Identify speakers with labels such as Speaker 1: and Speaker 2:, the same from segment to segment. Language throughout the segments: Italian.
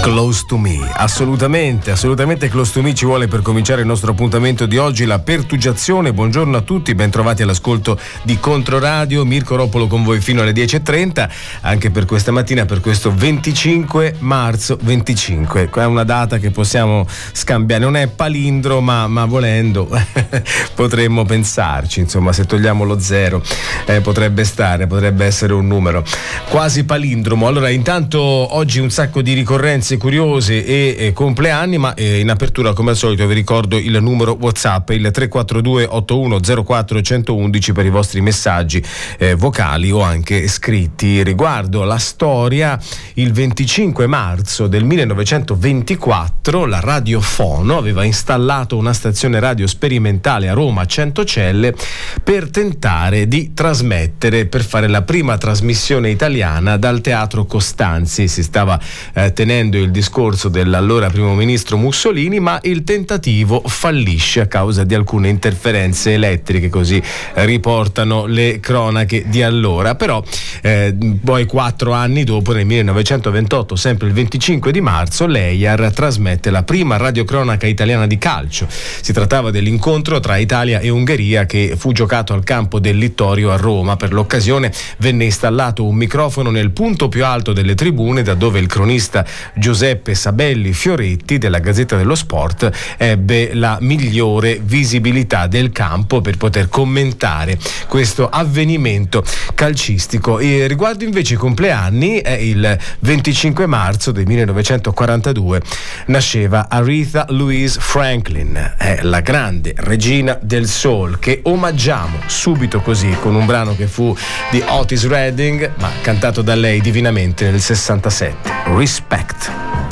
Speaker 1: Close to Me, assolutamente Close to Me ci vuole per cominciare il nostro appuntamento di oggi, la pertugiazione. Buongiorno a tutti, ben trovati all'ascolto di Controradio. Mirko Roppolo con voi fino alle 10.30, anche per questa mattina, per questo 25 marzo 25. È una data che possiamo scambiare, non è palindro, ma volendo potremmo pensarci, insomma, se togliamo lo zero potrebbe essere un numero quasi palindromo. Allora, intanto oggi un sacco di ricorrenze curiose e compleanni, ma in apertura come al solito vi ricordo il numero WhatsApp, il 342 8104 111 per i vostri messaggi vocali o anche scritti riguardo la storia. Il 25 marzo del 1924 la Radio Fono aveva installato una stazione radio sperimentale a Roma, a Centocelle, per tentare di trasmettere, per fare la prima trasmissione italiana dal Teatro Costanzi. Si stava tenendo il discorso dell'allora primo ministro Mussolini, ma il tentativo fallisce a causa di alcune interferenze elettriche, così riportano le cronache di allora. Però poi 4 anni dopo, nel 1928, sempre il 25 di marzo, l'EIAR trasmette la prima radiocronaca italiana di calcio. Si trattava dell'incontro tra Italia e Ungheria che fu giocato al campo del Littorio a Roma. Per l'occasione venne installato un microfono nel punto più alto delle tribune, da dove il cronista Giuseppe Sabelli Fioretti della Gazzetta dello Sport ebbe la migliore visibilità del campo per poter commentare questo avvenimento calcistico. E riguardo invece i compleanni, è il 25 marzo del 1942 nasceva Aretha Louise Franklin, è la grande regina del soul, che omaggiamo subito così con un brano che fu di Otis Redding, ma cantato da lei divinamente nel 67, Respect.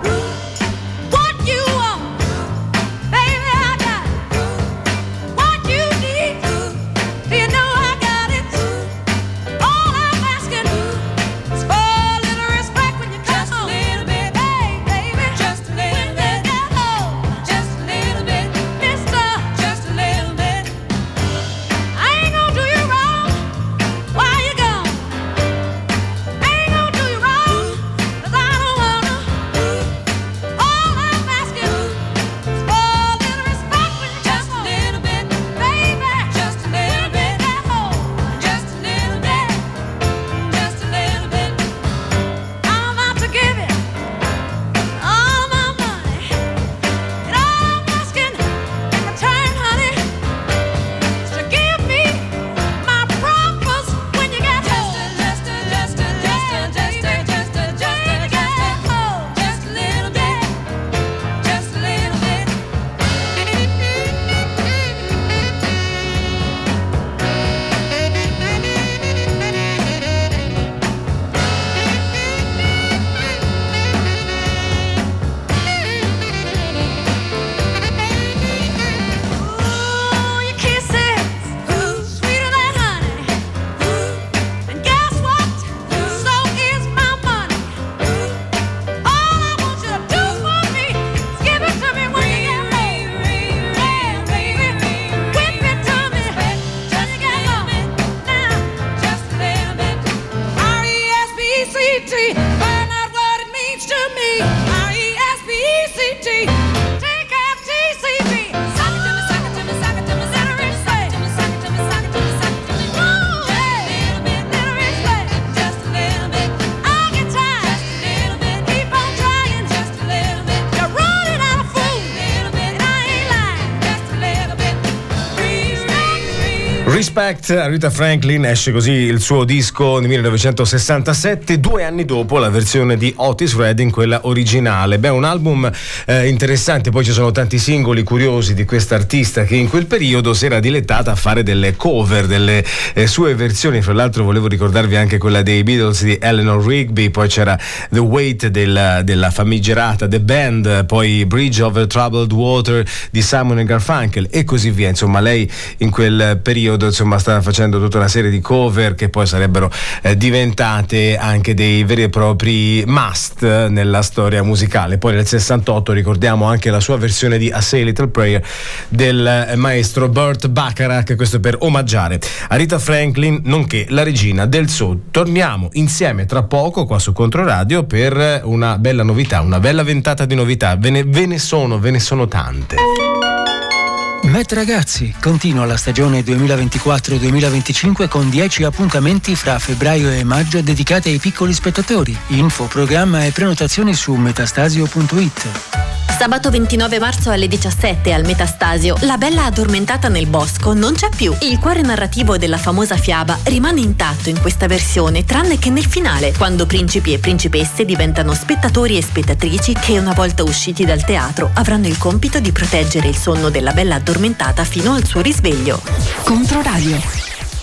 Speaker 1: Respect, Aretha Franklin, esce così il suo disco nel 1967, 2 anni dopo la versione di Otis Redding, quella originale. Un album interessante. Poi ci sono tanti singoli curiosi di questa artista che in quel periodo si era dilettata a fare delle cover delle sue versioni. Fra l'altro volevo ricordarvi anche quella dei Beatles di Eleanor Rigby, poi c'era The Weight della famigerata The Band, poi Bridge Over Troubled Water di Simon & Garfunkel e così via. Insomma, lei in quel periodo insomma sta facendo tutta una serie di cover che poi sarebbero diventate anche dei veri e propri must nella storia musicale. Poi nel 68 ricordiamo anche la sua versione di A Say Little Prayer del maestro Burt Bacharach, questo per omaggiare Aretha Franklin nonché la regina del soul. Torniamo insieme tra poco qua su Controradio per una bella novità, una bella ventata di novità, ve ne sono tante.
Speaker 2: Met Ragazzi continua la stagione 2024-2025 con 10 appuntamenti fra febbraio e maggio dedicati ai piccoli spettatori. Info, programma e prenotazioni su metastasio.it.
Speaker 3: Sabato 29 marzo alle 17 al Metastasio, La bella addormentata nel bosco non c'è più. Il cuore narrativo della famosa fiaba rimane intatto in questa versione, tranne che nel finale, quando principi e principesse diventano spettatori e spettatrici che, una volta usciti dal teatro, avranno il compito di proteggere il sonno della bella addormentata fino al suo risveglio. Controradio.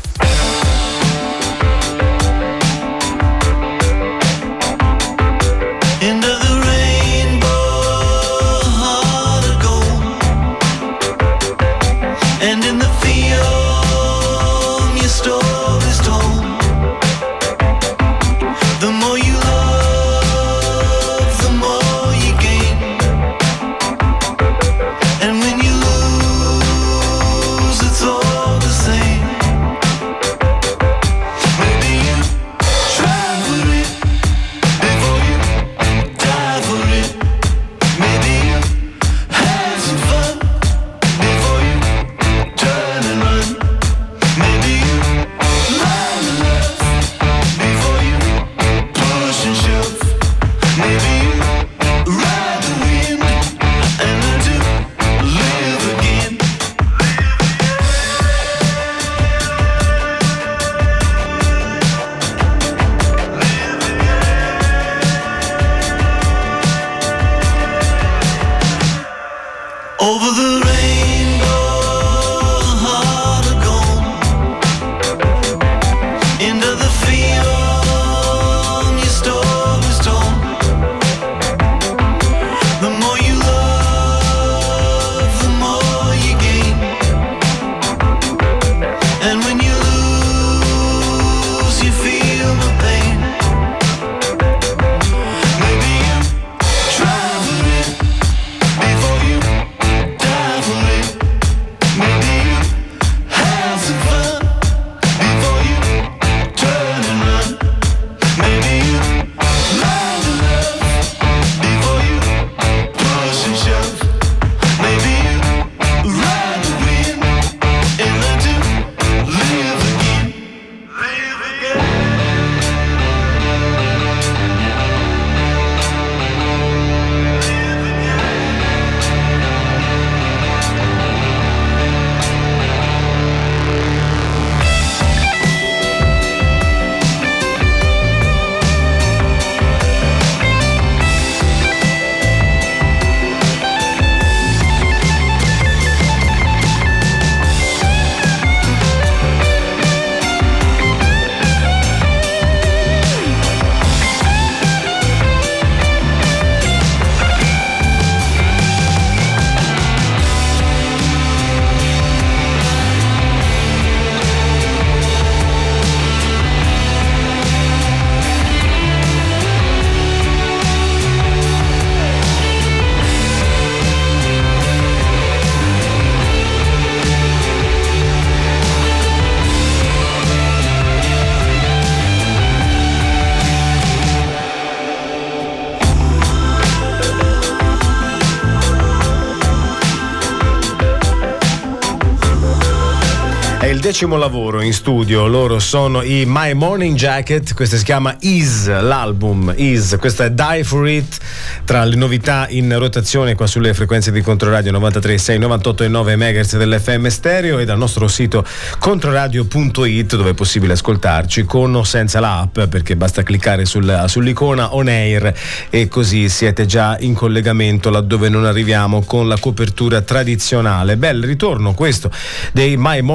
Speaker 1: È il 10° lavoro in studio, loro sono i My Morning Jacket, questo si chiama Is, l'album Is, questa è Die For It, tra le novità in rotazione qua sulle frequenze di Controradio 93.6, 98.9 MHz dell'FM stereo e dal nostro sito controradio.it, dove è possibile ascoltarci con o senza l'app, perché basta cliccare sull'icona On Air e così siete già in collegamento laddove non arriviamo con la copertura tradizionale. Bel ritorno questo dei My Morning Jacket,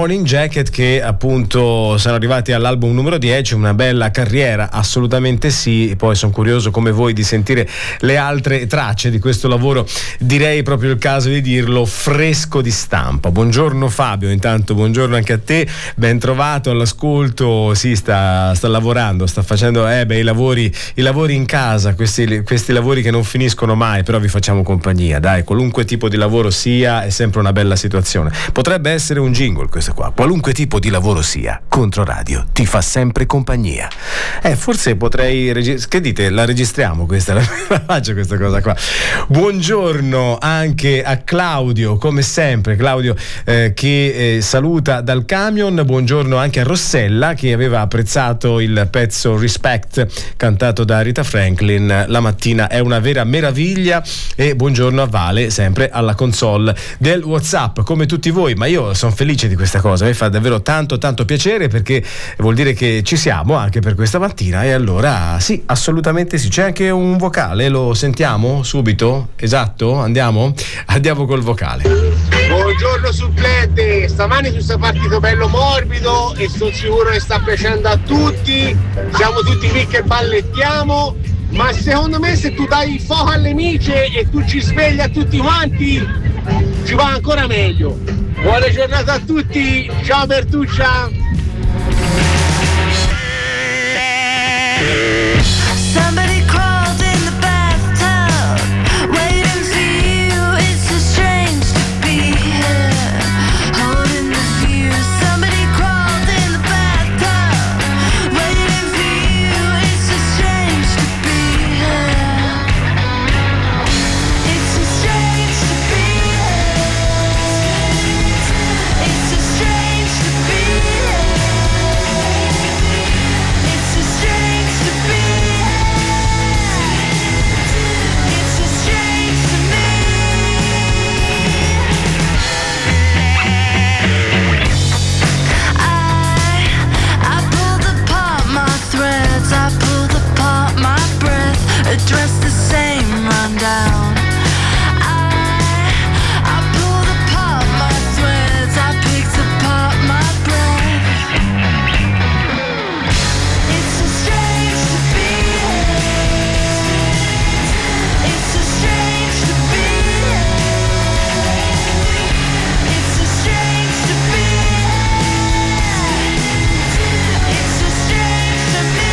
Speaker 1: Jacket, che appunto sono arrivati all'album numero 10, una bella carriera, assolutamente sì. Poi sono curioso come voi di sentire le altre tracce di questo lavoro, direi proprio il caso di dirlo, fresco di stampa. Buongiorno Fabio, intanto buongiorno anche a te, ben trovato all'ascolto. Sì, sta lavorando, sta facendo i lavori in casa, questi lavori che non finiscono mai, però vi facciamo compagnia, dai, qualunque tipo di lavoro sia è sempre una bella situazione. Potrebbe essere un jingle questo qua, qualunque tipo di lavoro sia, Controradio ti fa sempre compagnia. Forse potrei che dite, la registriamo questa, la faccio questa cosa qua. Buongiorno anche a Claudio, come sempre Claudio che saluta dal camion. Buongiorno anche a Rossella, che aveva apprezzato il pezzo Respect cantato da Rita Franklin, la mattina è una vera meraviglia. E buongiorno a Vale, sempre alla console del WhatsApp, come tutti voi. Ma io sono felice di questa cosa, mi fa davvero tanto piacere, perché vuol dire che ci siamo anche per questa mattina. E allora sì, assolutamente sì. C'è anche un vocale, lo sentiamo subito? Esatto, andiamo col vocale.
Speaker 4: Buongiorno supplente, stamani tu sei partito bello morbido e sono sicuro che sta piacendo a tutti, siamo tutti qui che ballettiamo, ma secondo me se tu dai fuoco alle micie e tu ci svegli a tutti quanti ci va ancora meglio. Buona giornata a tutti, ciao Bertuccia.
Speaker 5: Somebody crawled in the bathtub, waiting for you. It's so strange to be here, holding the view. Somebody crawled in the bathtub, waiting for you. It's so strange to be here. It's so strange to be here. It's so strange to be here. It's so strange to be dress the same rundown. I pulled apart my threads, I picked apart my breath. It's so strange to be here. It's so strange to be here. It's so strange to be here. It's so strange to me.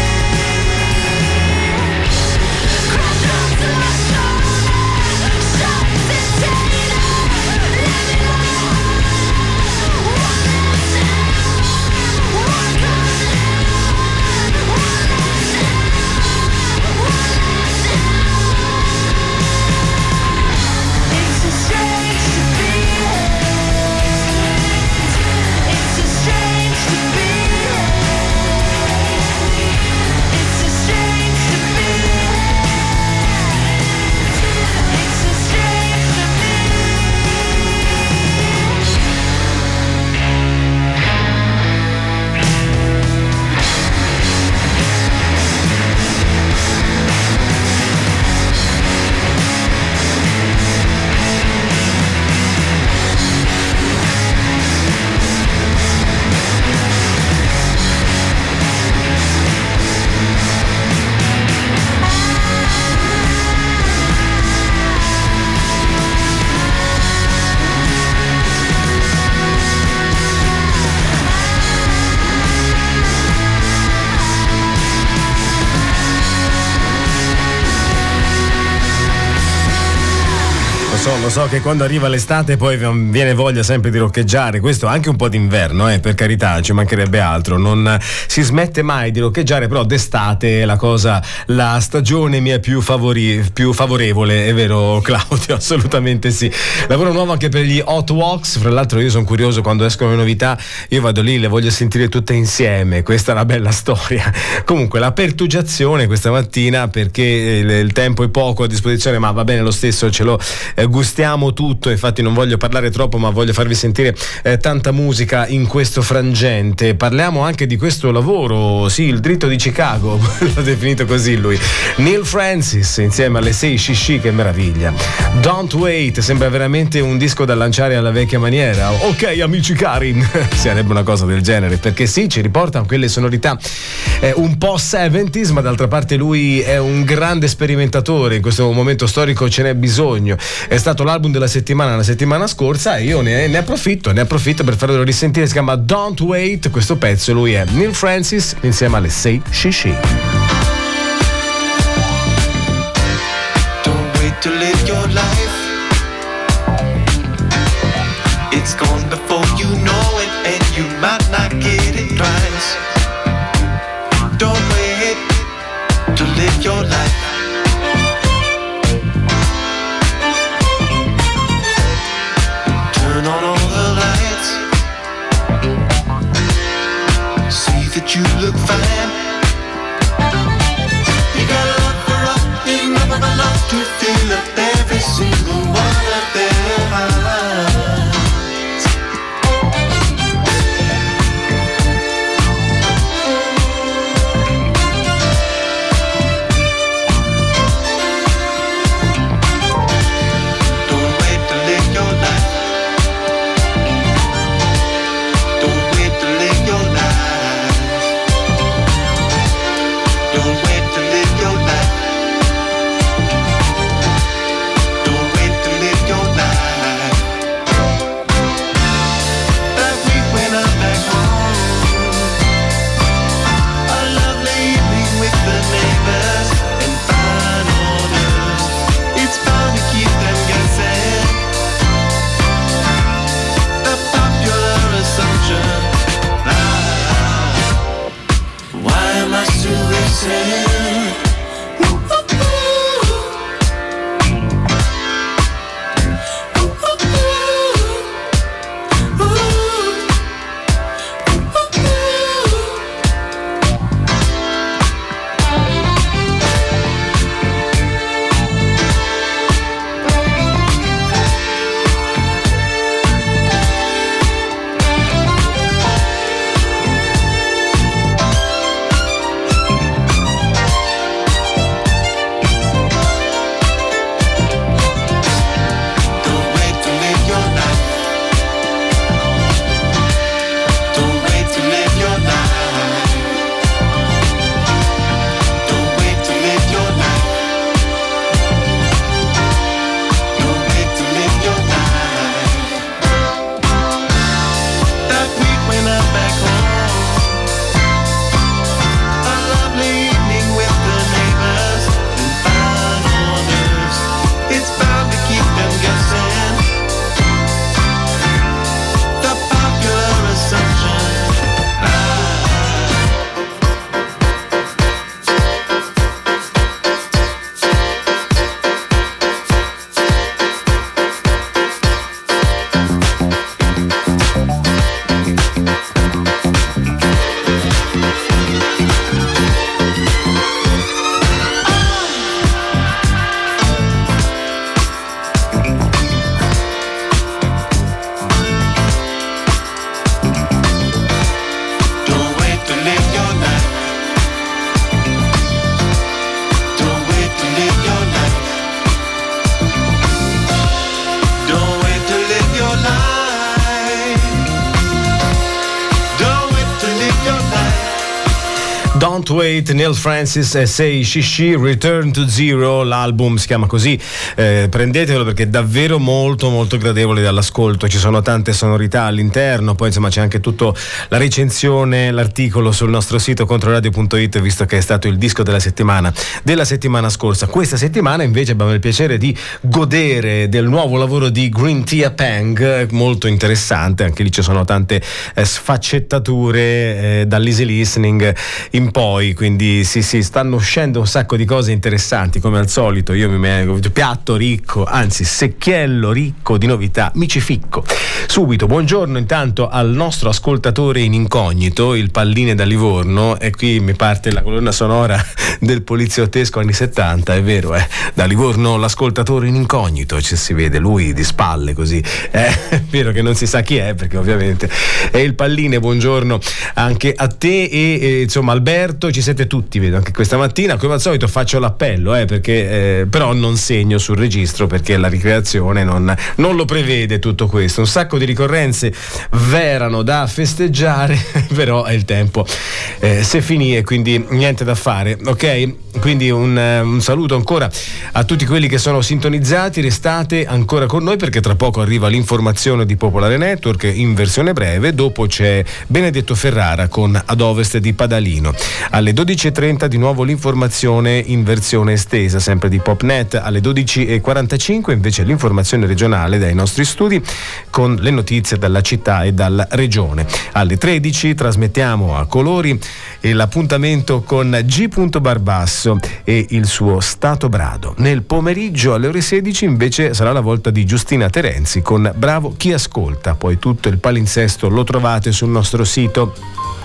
Speaker 1: Lo so che quando arriva l'estate poi viene voglia sempre di roccheggiare, questo anche un po' d'inverno, per carità, ci mancherebbe altro, non si smette mai di roccheggiare, però d'estate la stagione mi è più favorevole, è vero Claudio? Assolutamente sì. Lavoro nuovo anche per gli Hot Walks, fra l'altro io sono curioso quando escono le novità, io vado lì, le voglio sentire tutte insieme, questa è una bella storia. Comunque la pertugiazione questa mattina, perché il tempo è poco a disposizione, ma va bene lo stesso, ce lo gustiamo tutto. Infatti non voglio parlare troppo, ma voglio farvi sentire tanta musica in questo frangente. Parliamo anche di questo lavoro, sì, il dritto di Chicago, l'ho definito così lui. Neil Francis insieme alle 6 Shishi, che meraviglia. Don't Wait, sembra veramente un disco da lanciare alla vecchia maniera. Ok amici cari, sarebbe una cosa del genere, perché sì, ci riporta a quelle sonorità un po' 70s, ma d'altra parte lui è un grande sperimentatore, in questo momento storico ce n'è bisogno. È stato l'album della settimana la settimana scorsa e io ne approfitto per farvelo risentire. Si chiama Don't Wait, questo pezzo, lui è Neil Francis insieme alle 6 Shishi.
Speaker 6: Don't wait to live your life. It's gone before you know it, and you might not get it twice. Don't wait to live your life. Turn on all the lights. See that you look fine. You got love for all, you never enough to fill up every single one of their eyes.
Speaker 1: Don't Wait, Neil Francis e 6 Shishi, Return to Zero, l'album si chiama così, prendetelo perché è davvero molto molto gradevole dall'ascolto, ci sono tante sonorità all'interno, poi insomma c'è anche tutto la recensione, l'articolo sul nostro sito controradio.it, visto che è stato il disco della settimana scorsa. Questa settimana invece abbiamo il piacere di godere del nuovo lavoro di Green Tea Peng, molto interessante, anche lì ci sono tante sfaccettature, dall'easy listening in poi poi, quindi sì, stanno uscendo un sacco di cose interessanti come al solito. Io mi piatto ricco, anzi secchiello ricco di novità, mi ci ficco subito. Buongiorno intanto al nostro ascoltatore in incognito, il Palline da Livorno, e qui mi parte la colonna sonora del poliziottesco anni 70, è vero, da Livorno l'ascoltatore in incognito, ci si vede lui di spalle così, è vero che non si sa chi è, perché ovviamente è il Palline. Buongiorno anche a te e insomma Alberto, ci siete tutti, vedo anche questa mattina. Come al solito faccio l'appello, perché però non segno sul registro, perché la ricreazione non lo prevede tutto questo. Un sacco di ricorrenze verano da festeggiare, però il tempo se finì e quindi niente da fare, ok? Quindi un saluto ancora a tutti quelli che sono sintonizzati. Restate ancora con noi, perché tra poco arriva l'informazione di Popolare Network in versione breve, dopo c'è Benedetto Ferrara con Ad Ovest di Padalino. Alle 12.30 di nuovo l'informazione in versione estesa, sempre di Popnet. Alle 12.45 invece l'informazione regionale dai nostri studi con le notizie dalla città e dalla regione. Alle 13 trasmettiamo a colori l'appuntamento con G. Barbasso e il suo Stato Brado. Nel pomeriggio alle ore 16 invece sarà la volta di Giustina Terenzi con Bravo chi ascolta. Poi tutto il palinsesto lo trovate sul nostro sito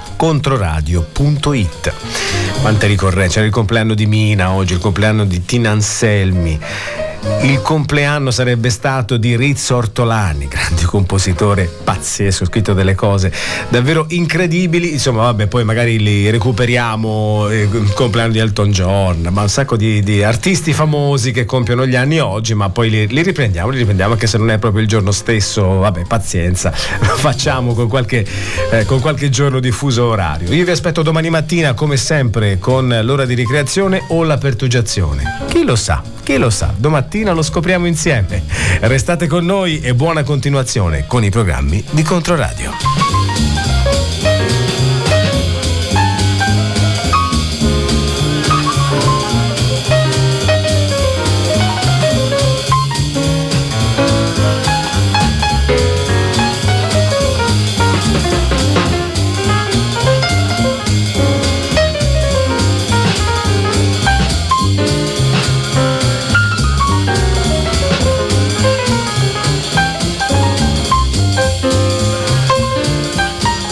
Speaker 1: controradio.it. Quante ricorrenze, c'era il compleanno di Mina oggi, il compleanno di Tina Anselmi, il compleanno sarebbe stato di Rizzo Ortolani, grande compositore pazzesco, scritto delle cose davvero incredibili. Insomma, vabbè, poi magari li recuperiamo, il compleanno di Elton John, ma un sacco di artisti famosi che compiono gli anni oggi, ma poi li riprendiamo anche se non è proprio il giorno stesso. Vabbè, pazienza, lo facciamo con qualche giorno di fuso orario. Io vi aspetto domani mattina come sempre con l'ora di ricreazione o la pertugiazione, chi lo sa, domattina lo scopriamo insieme. Restate con noi e buona continuazione con i programmi di Controradio.